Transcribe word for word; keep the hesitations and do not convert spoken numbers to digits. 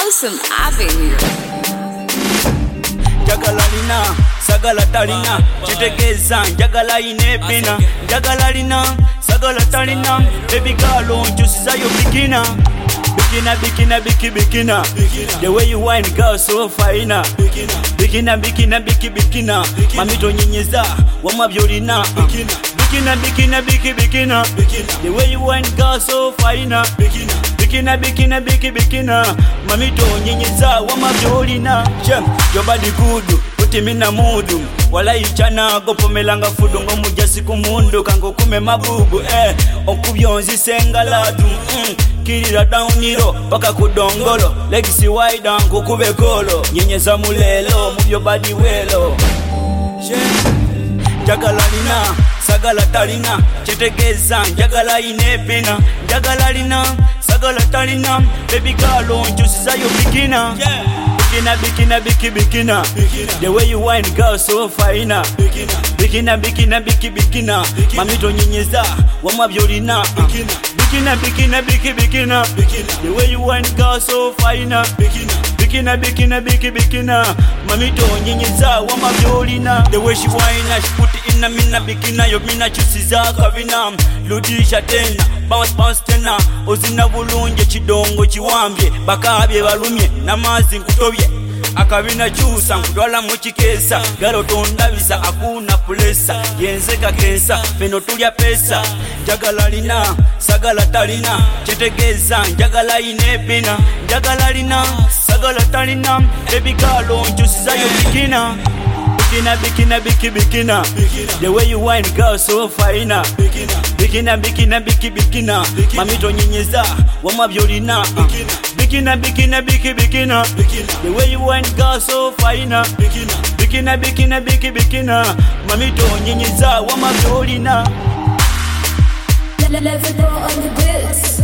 Awesome Avenue. Jagalalina, sagala talina, chitegeza, jagala inepina, jagalalina, sagala talina, baby girl, just say you bikina, bikina, bikina, biki, bikina, the way you wine, girl, so fine, bikina, bikina, biki, bikina, mamito nyinyeza, wama biorina, bikina, bikina, biki, bikina, the way you wine, girl, so fine, bikina, bikina, biki, bikina, mamito nyinyeza, wama biorina, chem, your body good. Utimina mudu wala ichana gopomelanga fudu ngo mujasi kumundu kango kume mabubu eh okubyonzi sengaladu mm. Kirira downiro paka kudongolo legacy wide anko kube golo nyenyeza mulelo mubyo badi welo jagalalina sagala talina chitegeza jagala inepina jagalalina sagala talina baby girl just say you bikina yeah. Bikina, bikina, biki, bikina, the way you wine, girl, so fine. Bikina, bikina, biki, bikina, mamito nyinyeza, wama biorina. Bikina, bikina, biki, bikina, the way you wine, girl, so fine. Bikina, bikina, biki, bikina, mamito nyinyeza, wama biorina. The way she wine, she put it in a mina, bikina, yo mina chusiza kavina, ludisha tena, bounce, bounce tena, ozina bulunje chidongo chiwambye, bakabye balumye, namazi nkutobye. Akabina chusa nkudwala muchikesa galo tondabisa akuna pulesa yenzeka kesa feno tulya pesa jagalalina sagala talina chitegeza jagala inepina jagalalina sagala talina baby girl just say you bikina bikina bikina biki bikina the way you wine girl so fine bikina bikina biki bikina mamito nyinyeza wama biorina bikina bikina biki bikina the way you wine girl so fine bikina bikina biki bikina mamito nyinyeza wama biorina. Level on the beats.